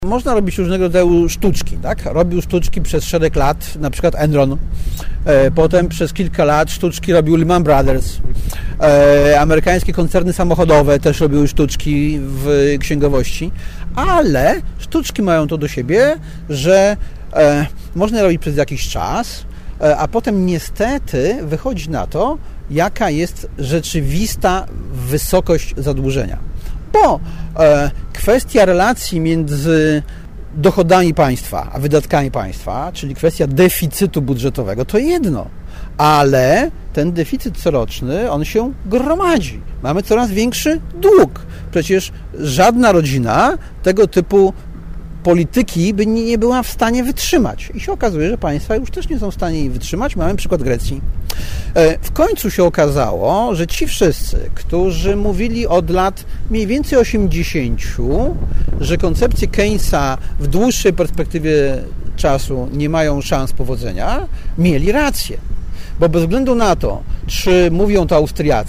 Można robić różnego rodzaju sztuczki, tak? Robił sztuczki przez szereg lat, na przykład Enron. Potem przez kilka lat sztuczki robił Lehman Brothers. Amerykańskie koncerny samochodowe też robiły sztuczki w księgowości. Ale sztuczki mają to do siebie, że można robić przez jakiś czas, a potem niestety wychodzi na to, jaka jest rzeczywista wysokość zadłużenia. Bo kwestia relacji między dochodami państwa a wydatkami państwa, czyli kwestia deficytu budżetowego, to jedno, ale ten deficyt coroczny, on się gromadzi. Mamy coraz większy dług. Przecież żadna rodzina tego typu polityki by nie była w stanie wytrzymać. I się okazuje, że państwa już też nie są w stanie jej wytrzymać. Mamy przykład Grecji. W końcu się okazało, że ci wszyscy, którzy mówili od lat mniej więcej 80, że koncepcje Keynesa w dłuższej perspektywie czasu nie mają szans powodzenia, mieli rację. Bo bez względu na to, czy mówili to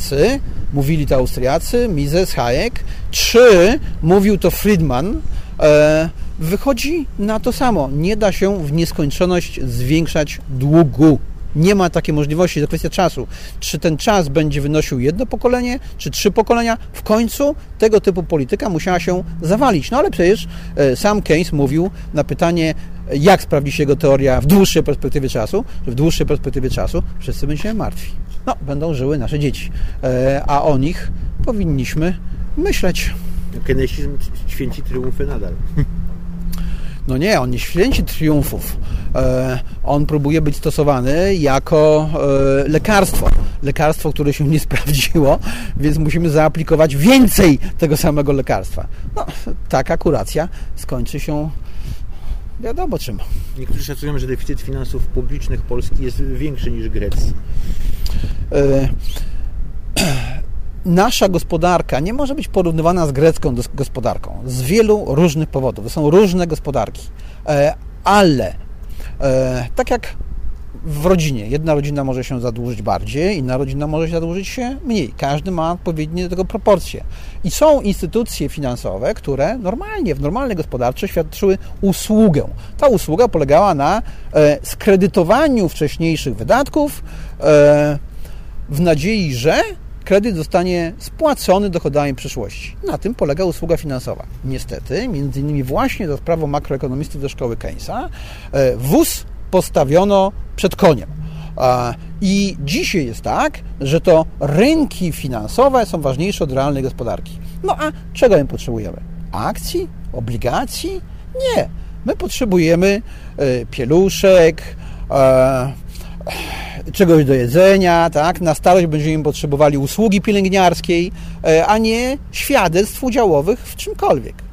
Austriacy, Mises, Hayek, czy mówił to Friedman, wychodzi na to samo. Nie da się w nieskończoność zwiększać długu. Nie ma takiej możliwości, to kwestia czasu. Czy ten czas będzie wynosił jedno pokolenie, czy 3 pokolenia? W końcu tego typu polityka musiała się zawalić. No ale przecież sam Keynes mówił na pytanie, jak sprawdzi się jego teoria w dłuższej perspektywie czasu, że w dłuższej perspektywie czasu wszyscy będziemy martwi. No, będą żyły nasze dzieci. A o nich powinniśmy myśleć. Keynesizm święci triumfy nadal. No nie, on nie święci triumfów. On próbuje być stosowany jako lekarstwo. Lekarstwo, które się nie sprawdziło, więc musimy zaaplikować więcej tego samego lekarstwa. No, taka kuracja skończy się wiadomo czym. Niektórzy szacują, że deficyt finansów publicznych Polski jest większy niż Grecji. Nasza gospodarka nie może być porównywana z grecką gospodarką z wielu różnych powodów. To są różne gospodarki, ale tak jak w rodzinie, jedna rodzina może się zadłużyć bardziej, inna rodzina może się zadłużyć się mniej. Każdy ma odpowiednie do tego proporcje. I są instytucje finansowe, które normalnie, w normalnej gospodarce świadczyły usługę. Ta usługa polegała na skredytowaniu wcześniejszych wydatków w nadziei, że kredyt zostanie spłacony dochodami przyszłości. Na tym polega usługa finansowa. Niestety, między innymi właśnie za sprawą makroekonomistów ze szkoły Keynesa, wóz postawiono przed koniem. I dzisiaj jest tak, że to rynki finansowe są ważniejsze od realnej gospodarki. No a czego my potrzebujemy? Akcji? Obligacji? Nie. My potrzebujemy pieluszek, czegoś do jedzenia, tak? Na starość będziemy potrzebowali usługi pielęgniarskiej, a nie świadectw udziałowych w czymkolwiek.